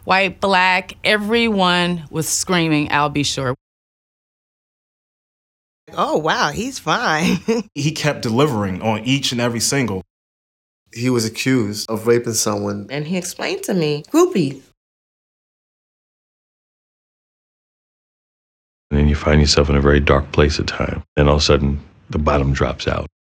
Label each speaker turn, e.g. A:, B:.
A: White, black, everyone was screaming, "I'll be sure."
B: Oh, wow, he's fine.
C: He kept delivering on each and every single.
D: He was accused of raping someone.
B: And he explained to me, groupies.
E: And then you find yourself in a very dark place at times. And all of a sudden, the bottom drops out.